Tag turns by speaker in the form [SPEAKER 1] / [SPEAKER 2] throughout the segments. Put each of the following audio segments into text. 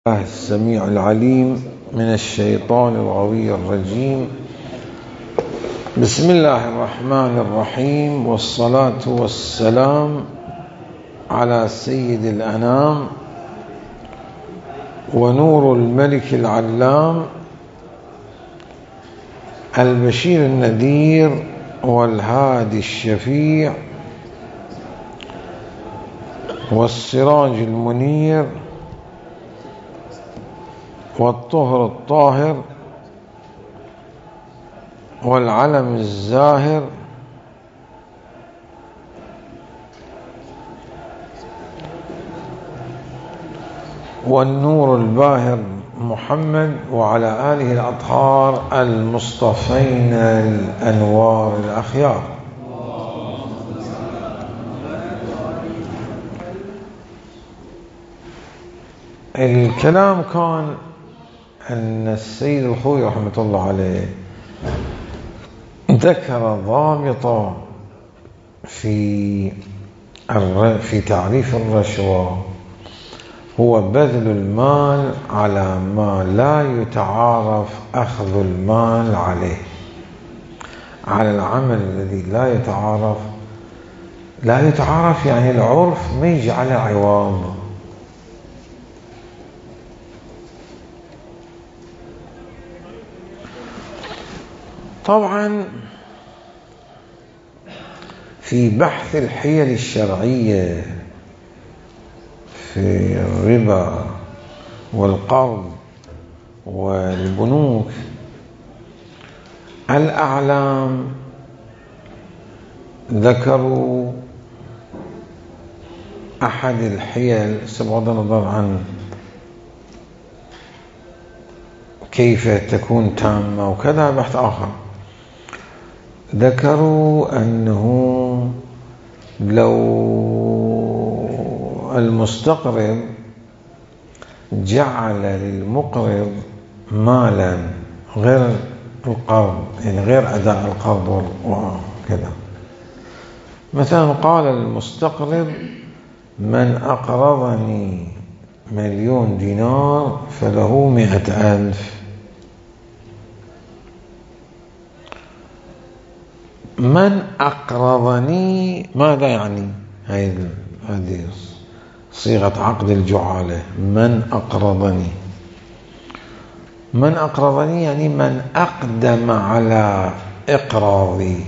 [SPEAKER 1] الله السميع العليم من الشيطان الغوي الرجيم. بسم الله الرحمن الرحيم، والصلاة والسلام على سيد الأنام ونور الملك العلام البشير النذير والهادي الشفيع والسراج المنير والطهر الطاهر والعلم الزاهر والنور الباهر محمد وعلى آله الأطهار المصطفين الأنوار الأخيار. الكلام كان أن السيد الخوي رحمة الله عليه ذكر ضابطا في تعريف الرشوة، هو بذل المال على ما لا يتعارف أخذ المال عليه، على العمل الذي لا يتعارف يعني العرف ما يجعله عوض. طبعا في بحث الحيل الشرعية في الربا والقرض والبنوك، الأعلام ذكروا أحد الحيل بغض النظر عن كيف تكون تامة وكذا، بحث آخر. ذكروا أنه لو المستقرض جعل للمقرض مالا غير القرض، يعني غير أداء القرض وكذا، مثلا قال المستقرض: من أقرضني 1,000,000 دينار فله 100,000. من أقرضني ماذا يعني؟ هذه صيغة عقد الجعالة. من أقرضني يعني من أقدم على إقراضي.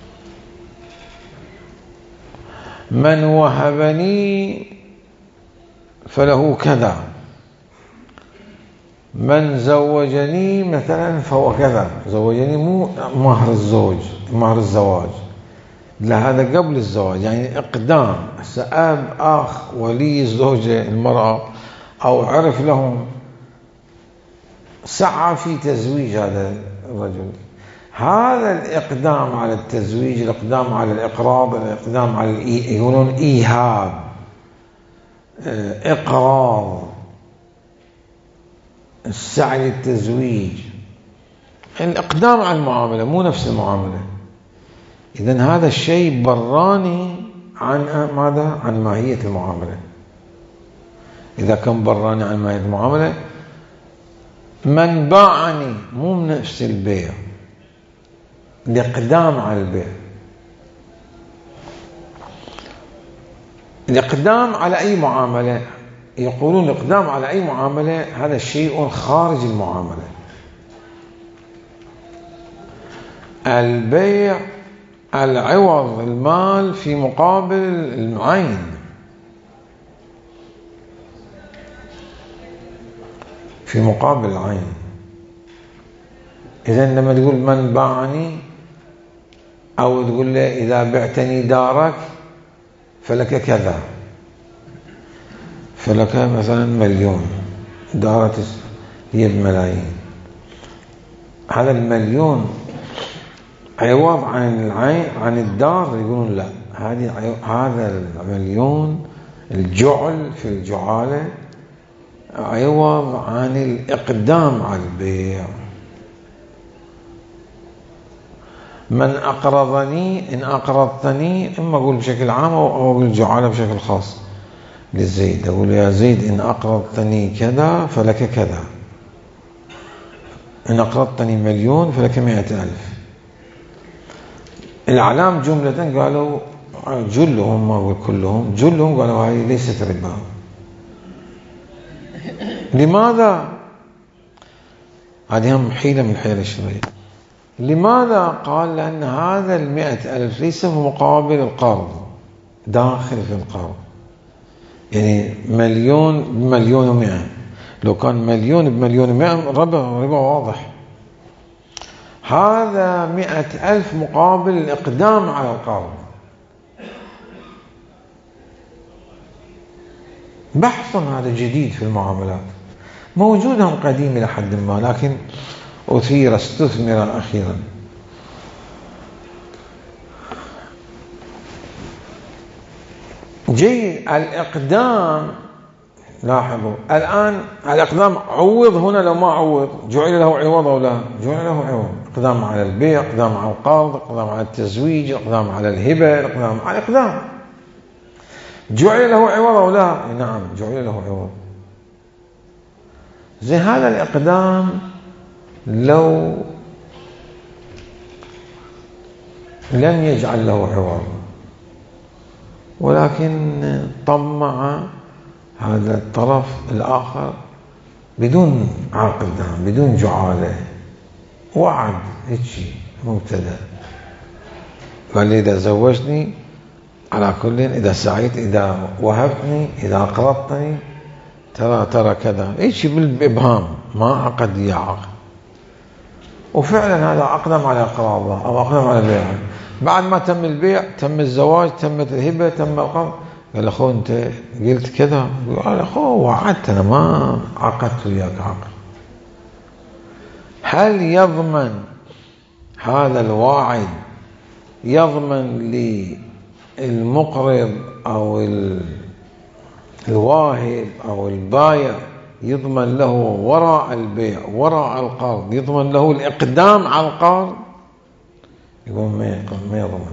[SPEAKER 1] من وهبني فله كذا. من زوجني مثلا فهو كذا. زوجني مو مهر الزواج، لا، هذا قبل الزواج، يعني إقدام. أب أخ ولي الزوجة المرأة أو عرف لهم، سعى في تزويج هذا الرجل، هذا الإقدام على التزويج، الإقدام على الإقراض، الإقدام على يقولون إيهاب، إقراض، السعي للتزويج، الإقدام على المعاملة مو نفس المعاملة. إذن هذا الشيء براني عن ماذا؟ عن ماهية المعاملة. إذا كان براني عن ماهية المعاملة، من باعني مو من نفس البيع، الإقدام على البيع، الإقدام على أي معاملة. يقولون الإقدام على أي معاملة هذا شيء خارج المعاملة. البيع العوض، المال في مقابل العين. في مقابل العين. إذن لما تقول من باعني، أو تقول له إذا بعتني دارك فلك كذا، فلك مثلا 1,000,000، دارت هي ب1,000,000، هذا 1,000,000 عوض عن العين عن الدار. يقولون لا، هذا 1,000,000 الجعل في الجعالة عوض عن الإقدام على البيع. من أقرضني، إن أقرضتني، إما أقول بشكل عام أو أقول الجعالة بشكل خاص. للزيد، أقول يا زيد إن أقرضتني كذا فلك كذا، إن أقرضتني 1,000,000 فلك 100,000. الأعلام جملة قالوا جلهم، ما أقول كلهم، جلهم قالوا هذه ليست ربا. لماذا؟ هذه هم حيلة من حيل الشرعية. لماذا؟ قال لأن هذا 100,000 ليس في مقابل القرض، داخل في القرض. يعني 1,000,000 ب1,100,000، لو كان 1,000,000 ب1,100,000 ربا واضح. هذا 100,000 مقابل الإقدام على القرض. بحث هذا جديد في المعاملات، موجود هم قديم إلى حد ما، لكن استثمر أخيرا. الإقدام، لاحظوا الآن الإقدام عوض هنا، لو ما عوض جعل له عوض أو لا؟ جعل له عوض. إقدام على البيع، إقدام على القرض، إقدام على التزويج، إقدام على الهبة، إقدام على الإقدام. جعل له عوض أو لا؟ نعم جعل له عوض. زي هذا الإقدام لو لم يجعل له عوض، ولكن طمع هذا الطرف الآخر بدون عقد، بدون جعالة، وعد هيك مبتدأ، قال لي إذا زوجتني على كل، إذا سعيت، إذا وهبتني، إذا أقرضتني ترى كذا، هيك بالإبهام، ما عقد يا عقد. وفعلا هذا أقدم على إقراضه أو أقدم على بيعه. بعد ما تم البيع، تم الزواج، تمت الهبة، تم القرض، قال أخوه أنت قلت كذا، قال أخوه وعدت، أنا ما عقدت وياك عقد. هل يضمن هذا الواعد، يضمن للمقرض أو الواهب أو البايع، يضمن له وراء البيع وراء القرض، يضمن له الإقدام على القرض؟ يقول ما يضمن.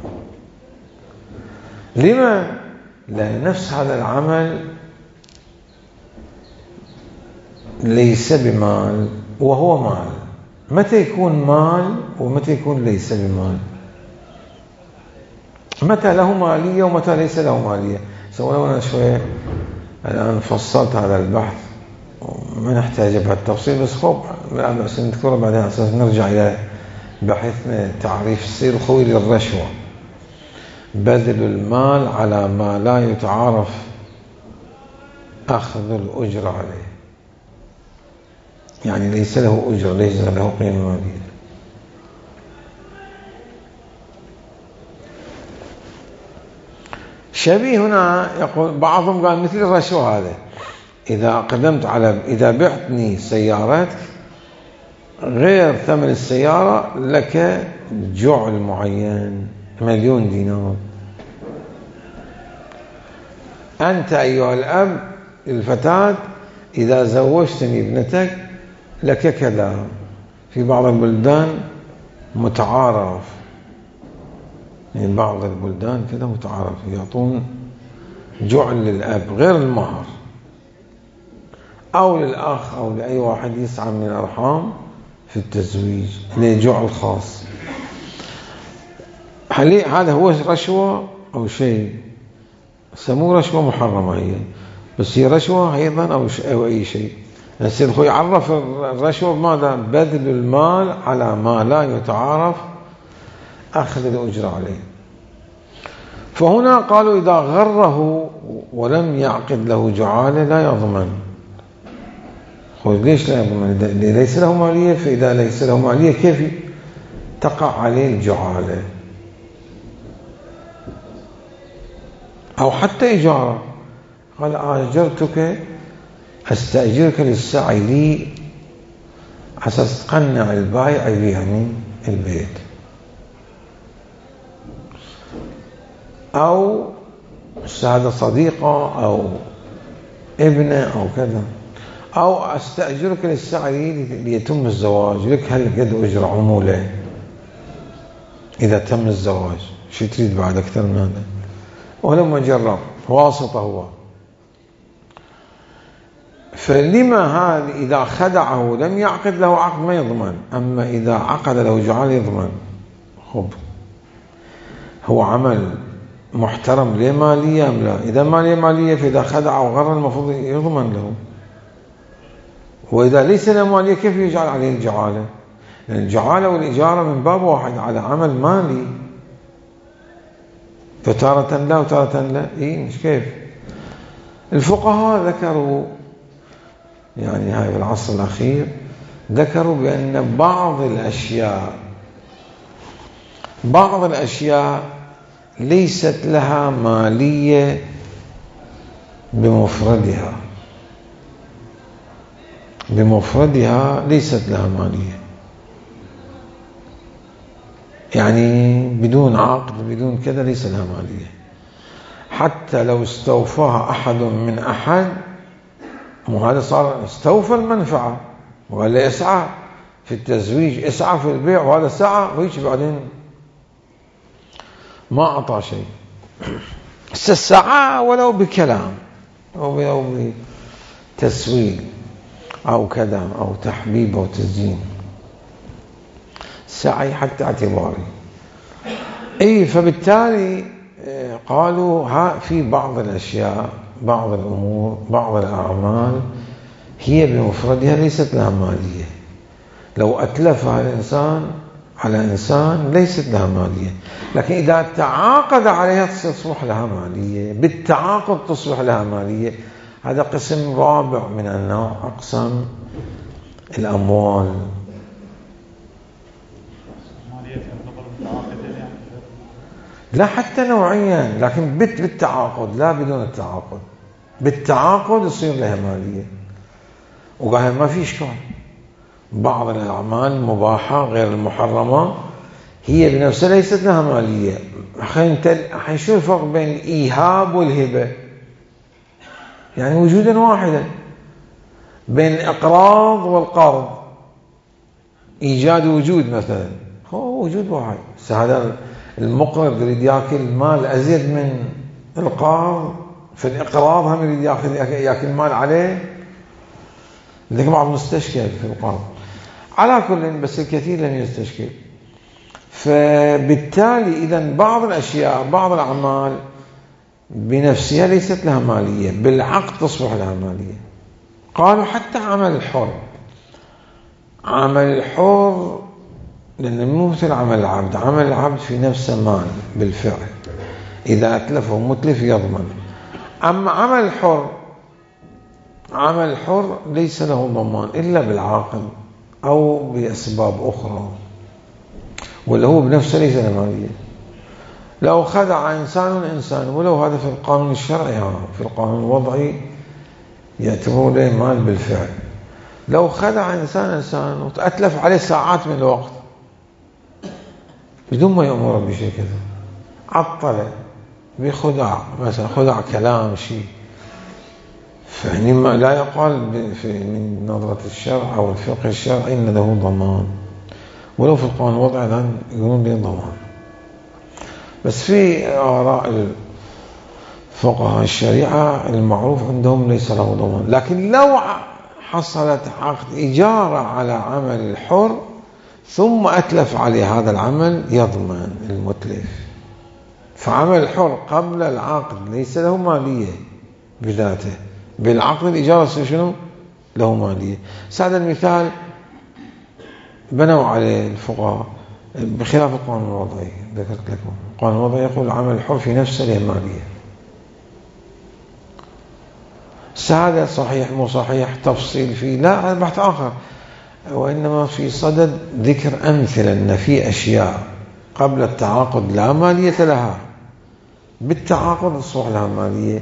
[SPEAKER 1] لما؟ لأن نفس هذا العمل ليس بمال وهو مال. متى يكون مال ومتى يكون ليس بمال؟ متى له مالية ومتى ليس له مالية؟ سوينا أنا شوية الآن فصلت هذا البحث، ما نحتاج بهالتفصيل، بس خب لا بأس نذكره بعدين على أساس نرجع إلى بحثنا تعريف السير الخوي للرشوة. بذل المال على ما لا يتعارف أخذ الأجر عليه، يعني ليس له أجر، ليس له قيمة مالية. شبيه هنا، يقول بعضهم قال مثل الرشوة هذا، إذا بعتني سيارتك غير ثمن السيارة لك جعل معين 1,000,000 دينار. أنت أيها الأب الفتاة إذا زوجتني ابنتك لك كذا. في بعض البلدان متعارف، يعني بعض البلدان كذا متعارف، يعطون جعل للأب غير المهر، أو للأخ أو لأي واحد يسعى من الأرحام في التزويج لجعل خاص. هذا هو رشوة أو شيء سموه رشوة محرمة هي، بس هي رشوة أيضا أو أي شيء. السيد الخوي عرف الرشوة بماذا؟ بذل المال على ما لا يتعارف أخذ الأجر عليه. فهنا قالوا إذا غره ولم يعقد له جعالة لا يضمن. ليش لا يضمن؟ ليس له مالية، فإذا ليس له مالية كيف تقع عليه الجعالة؟ أو حتى إجارة، قال أجرتك أستأجرك للسعي لي أساس تقنع البائع يبيع من البيت، أو هذا صديقة أو ابنه أو كذا، أو أستأجرك للسعي ليتم الزواج، لك هل قد أجر عمولة إذا تم الزواج، شو تريد بعد أكثر من هذا؟ ولما جرب واسطة هو فلما هذا إذا خدعه لم يعقد له عقد ما يضمن، أما إذا عقد له جعل يضمن. خب هو عمل محترم ليه مالية أم لا؟ إذا ما ليه مالية فإذا خدع وغر المفروض يضمن له، وإذا ليس له مالية كيف يجعل عليه الجعالة؟ لأن الجعالة والإجارة من باب واحد على عمل مالي، فتارة لا وتارة لا. إيه مش كيف؟ الفقهاء ذكروا يعني هاي في العصر الأخير ذكروا بأن بعض الأشياء ليست لها مالية بمفردها ليست لها مالية، يعني بدون عقد بدون كذا ليس لها مالية، حتى لو استوفاها أحد من أحد، وهذا صار استوفى المنفعة وقال اسعى في التزويج، اسعى في البيع، وهذا سعى ويجي بعدين ما أعطى شيء. سعى ولو بكلام أو بتسويل أو كذا أو تحبيب أو تزيين، سعي حتى اعتباري. أي فبالتالي قالوا في بعض الأشياء، بعض الأمور، بعض الأعمال هي بمفردها ليست لها مالية، لو أتلفها الإنسان على إنسان ليست لها مالية، لكن إذا تعاقد عليها تصبح لها مالية، بالتعاقد تصبح لها مالية. هذا قسم رابع من النوع، أقسام الأموال. لا حتى نوعيا، لكن بالتعاقد لا بدون التعاقد. بالتعاقد يصير لها مالية، وقال ما في إشكال. بعض الأعمال المباحة غير المحرمة هي بنفسها ليست لها مالية. شو الفرق بين الإيهاب والهبة؟ يعني وجودا واحدا. بين الإقراض والقرض إيجاد وجود مثلا، هو وجود واحد. هذا المقرض يريد ياكل مال أزيد من القرض، في الإقراض هم يريد ياكل مال عليه، لذلك بعض مستشكل في القرض. على كل بس الكثير لم يستشكل. فبالتالي إذا بعض الأشياء، بعض الأعمال بنفسها ليست لها مالية، بالعقد تصبح لها مالية. قالوا حتى عمل الحر، عمل الحر لأنه مو مثل عمل العبد. عمل العبد في نفسه مال بالفعل، إذا أتلفه متلف يضمن. أما عمل الحر ليس له ضمان إلا بالعاقل أو بأسباب أخرى، ولا هو بنفسه ليس له مالية. لو خدع إنسان ولو هذا في القانون الشرعي، في القانون الوضعي يعتبروا له مال بالفعل. لو خدع إنسان وتأتلف عليه ساعات من الوقت بدون ما يأمر بشيء كذا، عطله بخدع، مثلا خدع كلام شيء، فإن ما لا يقال من نظرة الشرع أو الفقه الشرعي إن له ضمان، ولو في القانون الوضعي الآن يقولون له ضمان. بس في آراء الفقهاء الشريعة المعروف عندهم ليس له ضمان. لكن لو حصلت عقد إجارة على عمل الحر ثم أتلف عليه هذا العمل يضمن المتلف. فعمل الحر قبل العقد ليس له مالية بذاته، بالعقد الإجارة شنو له مالية. هذا المثال بنوا عليه الفقهاء بخلاف القانون الوضعي. ذكرت لكم القانون الوضعي يقول عمل الحر في نفسه له مالية. هذا صحيح مو صحيح تفصيل فيه لا، هذا بحث آخر، وإنما في صدد ذكر أمثلة أن في أشياء قبل التعاقد لا مالية لها، بالتعاقد تصبح لها مالية.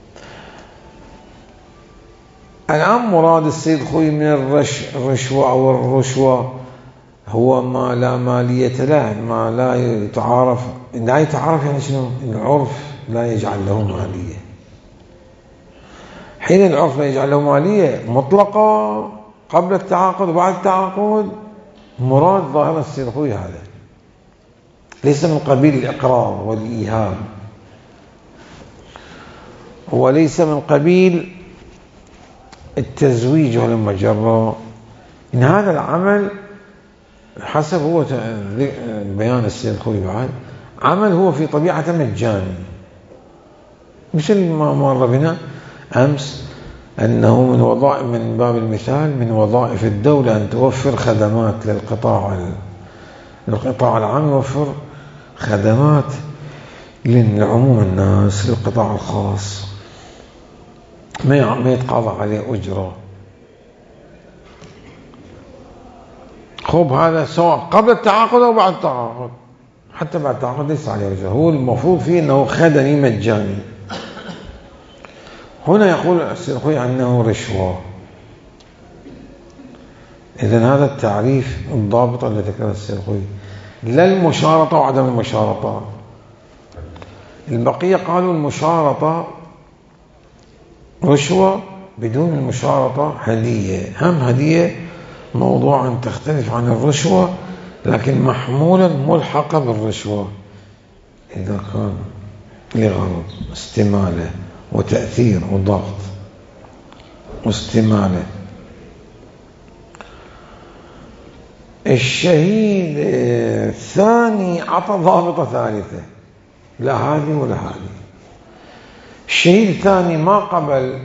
[SPEAKER 1] الآن مراد السيد خوي من الرشوة أو الرشوة هو ما لا مالية له، ما لا يتعارف. لا يتعارف يعني شنو؟ العرف لا يجعل له مالية. حين العرف لا يجعل له مالية مطلقة قبل التعاقد وبعد التعاقد، مراد ظاهر السيد خوي هذا ليس من قبيل الإقرار والإيهام، وليس من قبيل التزويج والمجرة، إن هذا العمل حسب هو بيان السيد الخوئي بعد عمل هو في طبيعة مجاني، مثل ما مر بنا أمس أنه من باب المثال من وظائف الدولة أن توفر خدمات للقطاع العام، يوفر خدمات لعموم الناس، للقطاع الخاص ما يتقاضى عليه أجرة. خب هذا سواء قبل التعاقد أو بعد التعاقد، حتى بعد التعاقد ليس عليه أجرة، هو المفروض فيه أنه خدمي مجاني. هنا يقول السيد الخوئي أنه رشوة. إذن هذا التعريف الضابط الذي ذكره السيد الخوئي، لا المشارطة وعدم المشارطة. البقية قالوا المشارطة رشوة، بدون المشارطة هدية. هم هدية موضوعا تختلف عن الرشوة، لكن محمولا ملحقة بالرشوة إذا كان لغرض استمالة وتأثير وضغط واستمالة. الشهيد الثاني عطى ضابطة ثالثة، لا هذه ولا هذه. الشهيد الثاني ما قبل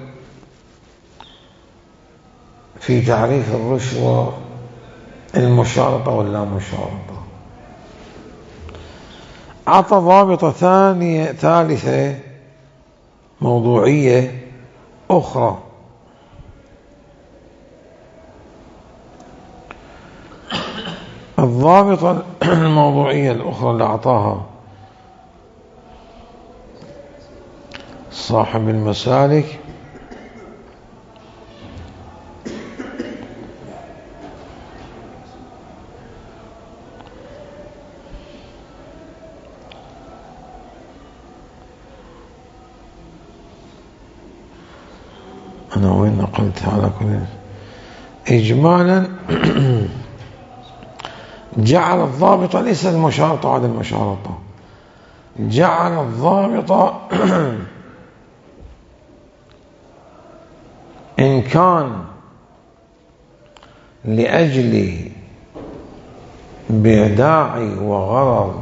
[SPEAKER 1] في تعريف الرشوة المشارطة ولا مشارطة، عطى ضابطة ثالثة موضوعية أخرى. الضابطة الموضوعية الأخرى اللي أعطاها صاحب المسالك أنا وين نقلت على كل إجمالا جعل الضابطة ليس المشارطة على المشارطة، جعل الضابطة إن كان لأجل بداعي وغرض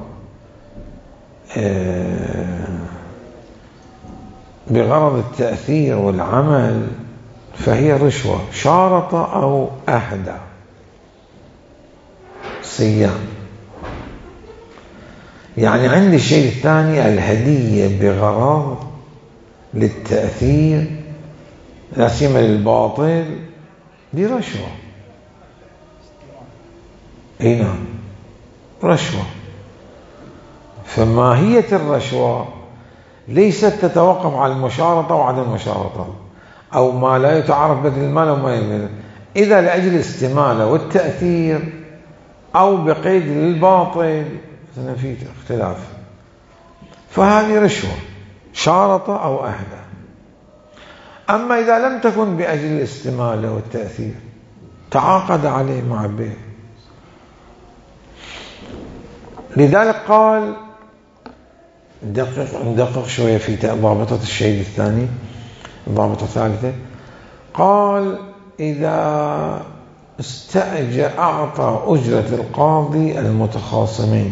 [SPEAKER 1] بغرض التأثير والعمل فهي رشوة، شارط أو أهدى صيام. يعني عندي الشيء الثاني الهدية بغرض للتأثير لا سيما للباطل، دي رشوة. اي نعم رشوة. فماهية الرشوة ليست تتوقف على المشارطة وعدم المشارطة، أو ما لا يتعارف بدل المال وما يمل، إذا لأجل الاستمالة والتأثير أو بقيد للباطل في اختلاف، فهذه رشوة شارطة أو أهدى. أما إذا لم تكن بأجل الاستمالة والتأثير، تعاقد عليه مع البيع. لذلك قال ندقق شوية في ضابطة الشهيد الثاني، الضابطة الثالثة، قال إذا أعطى أجرة القاضي المتخاصمين،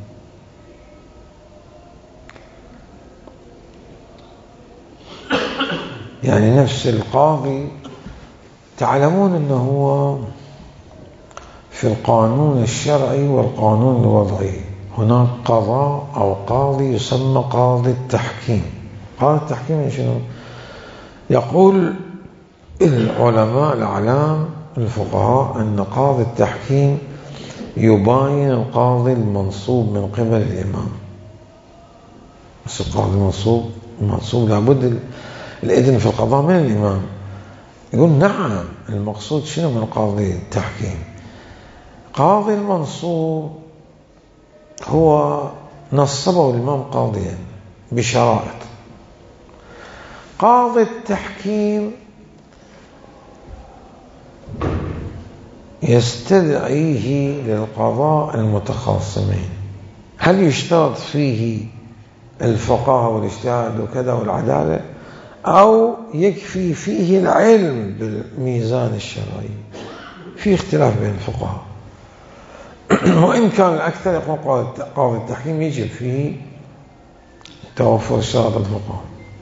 [SPEAKER 1] يعني نفس القاضي تعلمون أنه هو في القانون الشرعي والقانون الوضعي هناك قضاء أو قاضي يسمى قاضي التحكيم. قاضي التحكيم شنو؟ يقول العلماء الأعلام الفقهاء أن قاضي التحكيم يباين القاضي المنصوب من قبل الإمام. بس القاضي المنصوب لابد الإذن في القضاء من الإمام. يقول نعم، المقصود شنو من قاضي التحكيم؟ قاضي المنصوب هو نصبه الإمام قاضيا بشرائط. قاضي التحكيم يستدعيه للقضاء المتخاصمين. هل يشترط فيه الفقاهة والاجتهاد وكذا والعدالة، أو يكفي فيه العلم بالميزان الشرعي. في اختلاف بين الفقهاء وإن كان الأكثر يقول قاضي التحكيم يجب فيه توفر اشتراط الفقهاء.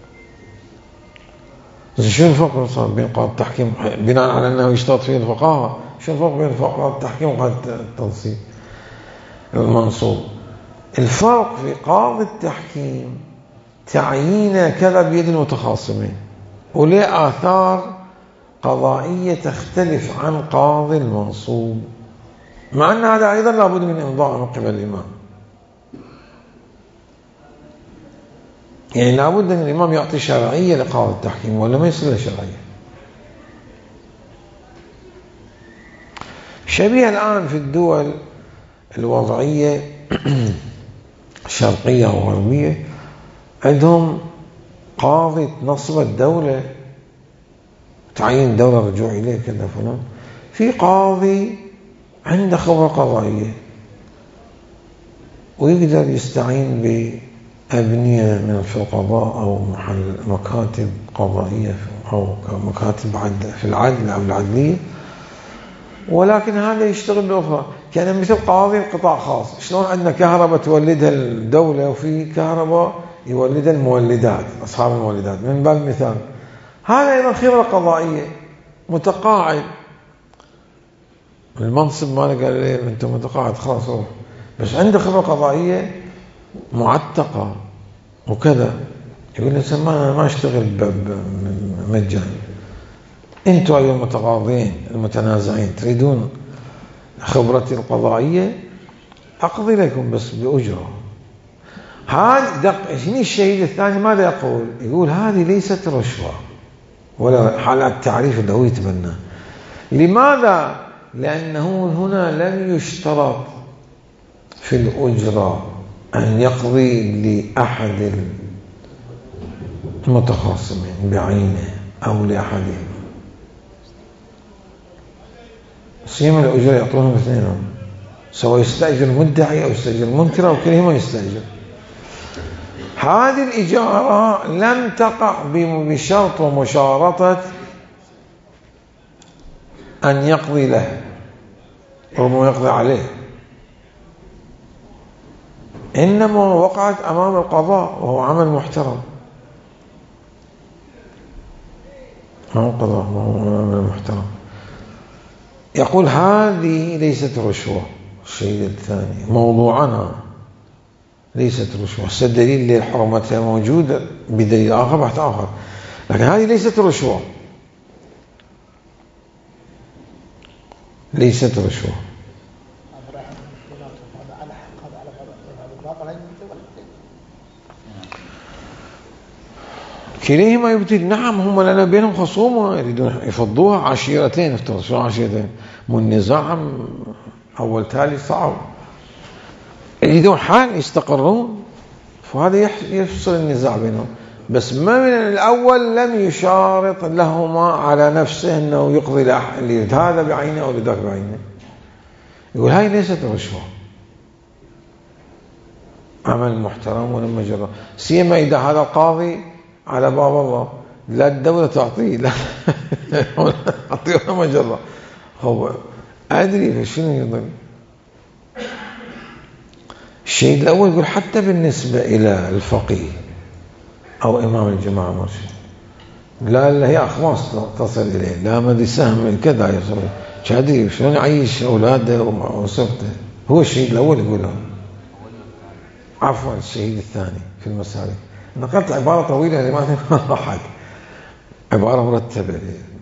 [SPEAKER 1] شو الفرق صار بين قاضي التحكيم بناء على أنه يشترط فيه الفقهاء؟ شو الفرق بين قاضي التحكيم وقاضي التنصيب المنصوب؟ الفرق في قاضي التحكيم تعيين كذا بيد المتخاصمين وله آثار قضائية تختلف عن قاضي المنصوب، مع أن هذا أيضا لابد من إمضاء من قبل الإمام. يعني لابد أن الإمام يعطي شرعية لقاضي التحكيم ولا ما يصير له شرعية. شبيه الآن في الدول الوضعية الشرقية والغربية عندهم قاضي تنصب الدولة تعيين الدولة الرجوع إليه كذا فلان، في قاضي عنده خبرة قضائية ويقدر يستعين بأبنية من في القضاء أو مكاتب قضائية أو مكاتب في العدل أو العدلية، ولكن هذا يشتغل بأخرى. كان مثل قاضي القطاع خاص، شلون عندنا كهرباء تولدها الدولة وفي كهرباء يولدها المولدات أصحاب المولدات من باب المثال. هذا أيضا خبرة قضائية متقاعد، المنصب ماله قال لي أنت متقاعد خلاص روح، بس عنده خبرة قضائية معتقة وكذا، يقول لي ما اشتغل مجانا. انتوا ايها المتقاضين المتنازعين تريدون خبرتي القضائية اقضي لكم بس بأجرة. هذا هنا الشهيد الثاني ماذا يقول؟ يقول هذه ليست رشوة ولا حالات تعريف اللي هو يتبناه. لماذا؟ لأنه هنا لم يشترط في الأجرة أن يقضي لأحد المتخاصمين بعينه أو لأحدهم، سيما الأجرة يعطونهم اثنينهم، سواء يستأجر المدعي أو يستأجر المنكر أو كلهما يستأجر. هذه الإجارة لم تقع بشرط ومشارطة أن يقضي له ربما يقضي عليه، إنما وقعت أمام القضاء وهو عمل محترم. أمام القضاء وهو عمل محترم. يقول هذه ليست رشوة. الشيء الثاني موضوعنا ليست رشوة، الدليل لحرمتها موجودة بدليل آخر بحث آخر، لكن هذه ليست رشوة، ليست رشوة. كليهما يبتل. نعم هم لنا بينهم خصومة يريدون يفضوها عشيرتين، افترض شو عشيرتين والنزاع أول تالي صعب، يريدون حال يستقرون، فهذا يفصل النزاع بينهم. بس ما من الأول لم يشارط لهما على نفسه أنه يقضي لأحد هذا بعينه أو لذاك بعينه. يقول هاي ليست رشوة، عمل محترم ولما جرى، سيما إذا هذا القاضي على باب الله لا الدولة تعطيه لا تعطيه ولا مجرة، هو أدري فشنو يضل. الشيء الأول يقول حتى بالنسبة إلى الفقيه أو إمام الجماعة مرشد لا هي أخماس تصل إليه، لا مدري سهم كذا يصل شادي شلون يعيش أولاده وأسرته. هو الشيء الأول يقوله. عفوا الشهيد الثاني في المسالك نقلت عبارة طويلة لما راحت، عبارة مرتبة.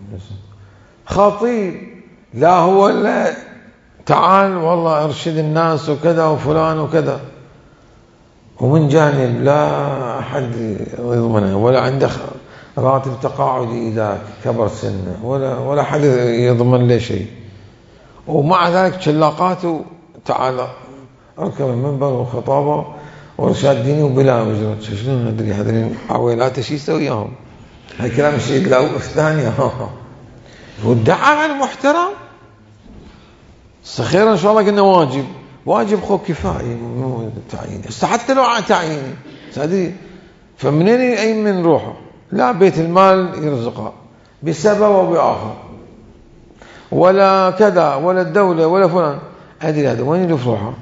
[SPEAKER 1] خطيب لا هو لا تعال والله ارشد الناس وكذا وفلان وكذا، ومن جانب لا أحد يضمنه ولا عنده راتب تقاعدي إذا كبر سنه ولا أحد يضمن له شيء، ومع ذلك شلاقاته تعال اركب المنبر وخطابه وارشاد ديني وبلا أجرة. شلون ندري هذول عويلاته شو يسوي وياهم؟ هاي كلام الشيء الأول الثاني. والدعاء على المحترم خير إن شاء الله قلنا واجب خو كفاية مو تعيين، حتى لو تعييني صدق فمنين أي من روحه لا بيت المال يرزقها بسبب أو بآخر، ولا كذا ولا الدولة ولا فلان، أدري هذا وين يلفروها؟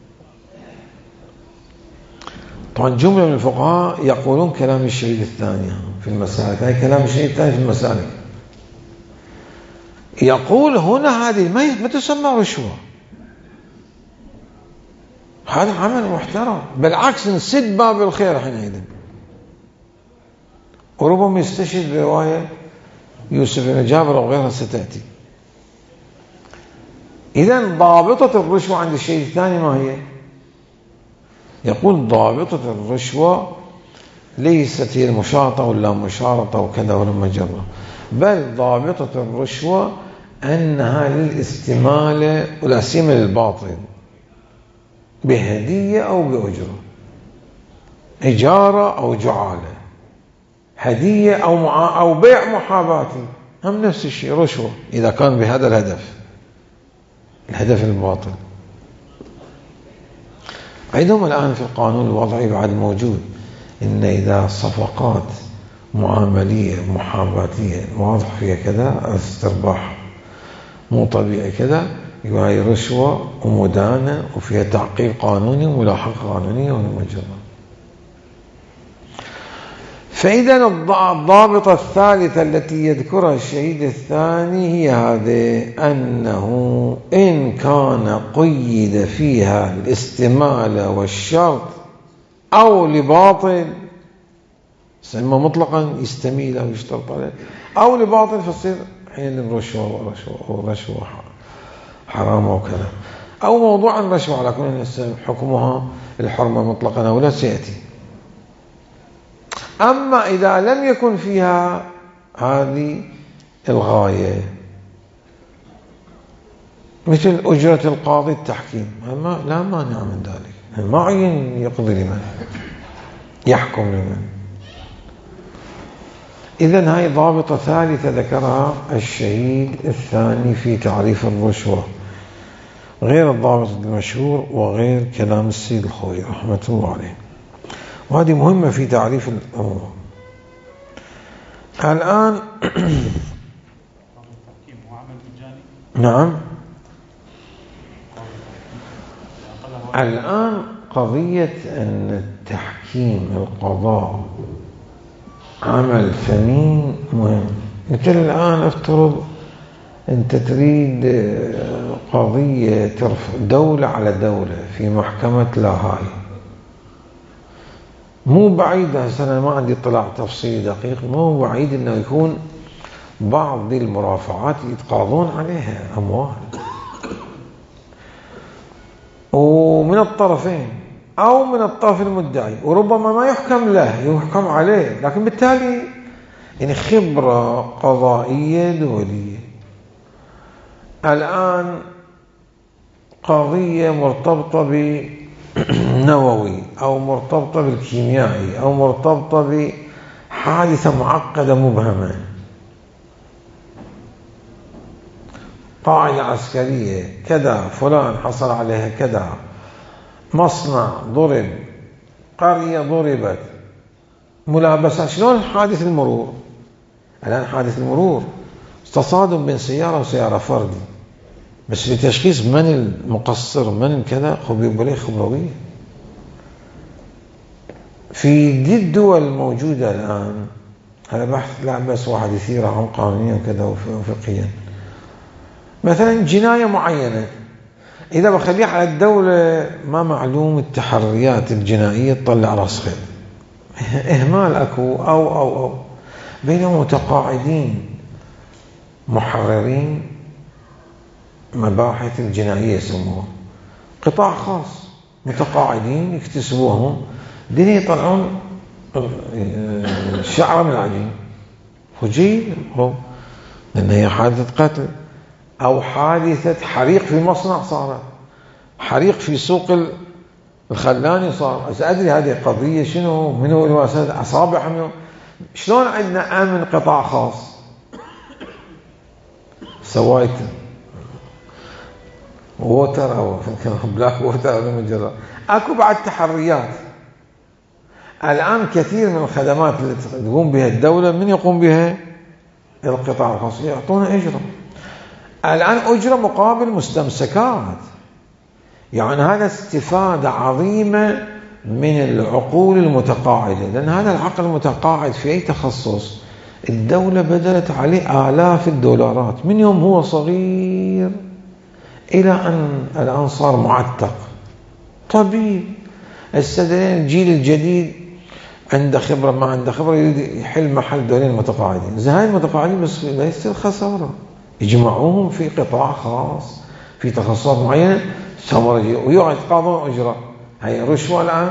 [SPEAKER 1] طبعا جملة من الفقهاء يقولون كلام الشهيد الثاني في المسالك، هاي كلام الشهيد الثاني في المسالك، يقول هنا هذه ما تسمى رشوة، هذا عمل محترم، بالعكس نسد باب الخير حينئذ. وربما يستشهد برواية يوسف بن جابر أو غيرها ستأتي. إذن ضابطة الرشوة عند الشيء الثاني ما هي؟ يقول ضابطة الرشوة ليست هي المشارطة ولا مشارطة وكذا ولا مجرة، بل ضابطة الرشوة أنها للاستمالة ولا سيما للباطل بهدية أو بأجرة، إجارة أو جعالة، هدية أو بيع محاباتي، هم نفس الشيء رشوة إذا كان بهذا الهدف الباطل. عندهم الآن في القانون الوضعي بعد موجود إن إذا صفقات معاملية محاباتية واضح فيها كذا استرباح مو طبيعي كذا، يقول هاي رشوة ومدانة وفيها تعقيب قانوني وملاحقة قانونية ومجرة. فإذا الضابطة الثالثة التي يذكرها الشهيد الثاني هي هذه، أنه إن كان قيد فيها الاستمالة والشرط أو لباطل، سمى مطلقا يستميل أو يشترط عليه، أو لباطل فتصير حين الرشوة ورشوة حرام وكذا، أو موضوع الرشوة على كل حكمها الحرمة مطلقا أو لا سيأتي. أما إذا لم يكن فيها هذه الغاية مثل أجرة القاضي التحكيم، لا مانع من ذلك، ما عين يقضي لمن يحكم لمن. إذن هاي ضابطة ثالثة ذكرها الشهيد الثاني في تعريف الرشوة، غير الضابط المشهور وغير كلام السيد الخوي رحمة الله عليه، وهذه مهمة في تعريف الأمور. الآن نعم، الآن قضية أن التحكيم القضاء عمل ثمين مهم. مثل الآن افترض أنت تريد قضية ترفع دولة على دولة في محكمة لاهاي، مو بعيد، هسه ما عندي اطلاع تفصيلي دقيق، مو بعيد انه يكون بعض المرافعات يتقاضون عليها اموال، ومن الطرفين او من الطرف المدعي، وربما ما يحكم له يحكم عليه، لكن بالتالي يعني خبرة قضائية دولية. الآن قضية مرتبطة بنووي أو مرتبطة بالكيميائي أو مرتبطة بحادثة معقدة مبهمة، قاعدة عسكرية كذا، فلان حصل عليها كذا، مصنع ضرب، قرية ضربت، ملابسات. شلون حادث المرور؟ الآن حادث المرور تصادم بين سيارة وسيارة فردي، بس لتشخيص من المقصر من كذا خبروية. في دي الدول الموجودة الآن، هذا بحث لا بس واحد يثيره عن قانونيا وكذا وفقهيا، مثلا جناية معينة إذا بخليها على الدولة ما معلوم التحريات الجنائية تطلع راس خير، إهمال أكو أو بينهم متقاعدين محررين مباحث الجنائية يسموها، قطاع خاص متقاعدين يكتسبوهم دين يطلعون شعر من العجين فجيل، لأن هي حادثة قتل أو حادثة حريق في مصنع، صارت حريق في سوق الخلاني صار. أدري هذه قضية شنو، منو الواسد أصابع منو، شلون عندنا أمن قطاع خاص سويت ووتر أو بلاك ووتر أو مجرد، أكو بعد تحريات. الآن كثير من الخدمات اللي تقوم بها الدولة من يقوم بها؟ القطاع الخاص، يعطون أجرة. الآن أجرة مقابل مستمسكات. يعني هذا استفادة عظيمة من العقول المتقاعدة، لأن هذا العقل المتقاعد في أي تخصص الدولة بدلت عليه آلاف الدولارات من يوم هو صغير إلى أن الآن صار معتق طبيب. السدلين الجيل الجديد عنده خبرة ما عنده خبرة يريد يحل محل دولين المتقاعدين. هاي المتقاعدين بس لا يصير خسارة، يجمعوهم في قطاع خاص في تخصصات معينة ويقعد يتقاضون أجرة. هي رشوة الآن،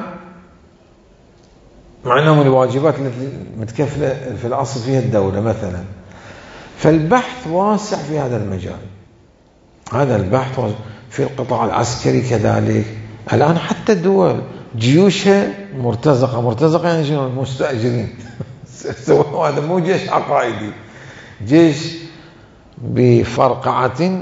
[SPEAKER 1] مع أنهم الواجبات التي متكفلة في الأصل فيها الدولة مثلا. فالبحث واسع في هذا المجال. هذا البحث في القطاع العسكري كذلك. الآن حتى الدول جيوشها مرتزقة يعني شنو؟ مستأجرين. هذا مو جيش عقائدي، جيش بفرقعة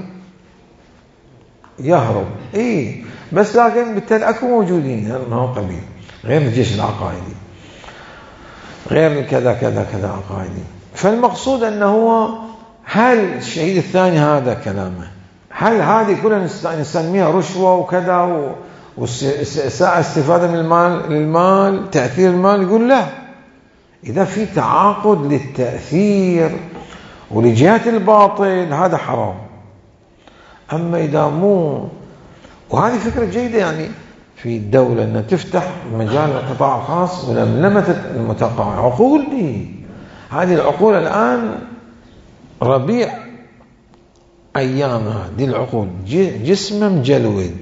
[SPEAKER 1] يهرب. بس لكن بالتالي اكو موجودين، ما هو قبيل غير الجيش العقائدي، غير كذا كذا كذا عقائدي. فالمقصود انه هو هل الشهيد الثاني هذا كلامه، هل هذه كلها نسميها رشوة وكذا وساء استفادة من المال تأثير المال؟ يقول لا، إذا في تعاقد للتأثير ولجهة الباطل هذا حرام. أما إذا مو، وهذه فكرة جيدة يعني في الدولة أن تفتح مجال القطاع الخاص ولملمة المتقاعد. عقول دي، هذه العقول الآن ربيع أيامها دي العقول، جسمه مجلود،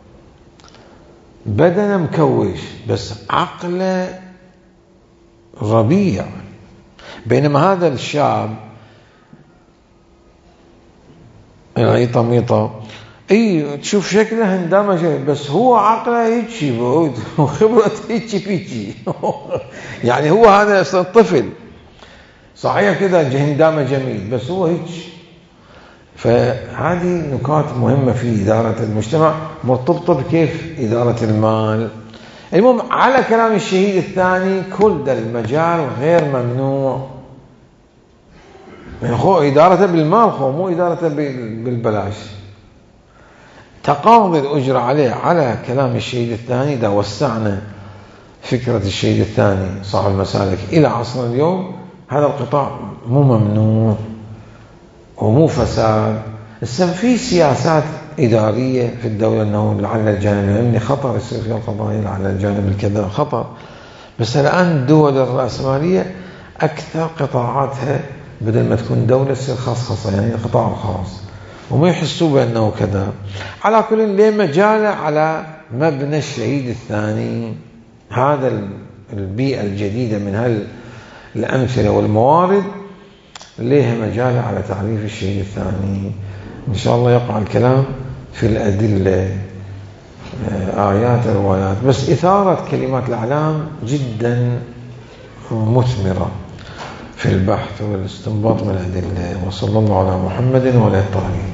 [SPEAKER 1] بدنه مكوش، بس عقله ربيع. بينما هذا الشاب عيطة ميطة تشوف شكله هندامة، بس هو عقله هيجي وخبرته هيجي بيجي. يعني هو هذا طفل صحيح كذا هندامة جميل، بس هو هيجي. فهذه نقاط مهمة في إدارة المجتمع مرتبطة بكيف إدارة المال. المهم على كلام الشهيد الثاني كل ده المجال غير ممنوع، إدارته بالمال مو إدارته بالبلاش. تقاضي الأجرة عليه على كلام الشهيد الثاني. إذا وسعنا فكرة الشهيد الثاني صاحب المسالك إلى عصر اليوم، هذا القطاع مو ممنوع ومو فساد. في سياسات إدارية في الدولة أنه لعل الجانب الأمني خطر يصير فيها القضايا، لعل الجانب الكذا خطر. بس الآن الدول الرأسمالية أكثر قطاعاتها بدل ما تكون دولة تصير خاصة، يعني القطاع الخاص، وما يحسوا بأنه كذا. على كل ليه مجال على مبنى الشهيد الثاني. هذا البيئة الجديدة من الأمثلة والموارد ليه مجال على تعريف الشهيد الثاني. إن شاء الله يقع الكلام في الأدلة، آيات روايات، بس إثارة كلمات الأعلام جدا مثمرة في البحث والاستنباط من الأدلة. وصلى الله على محمد وعلى آله الطاهرين.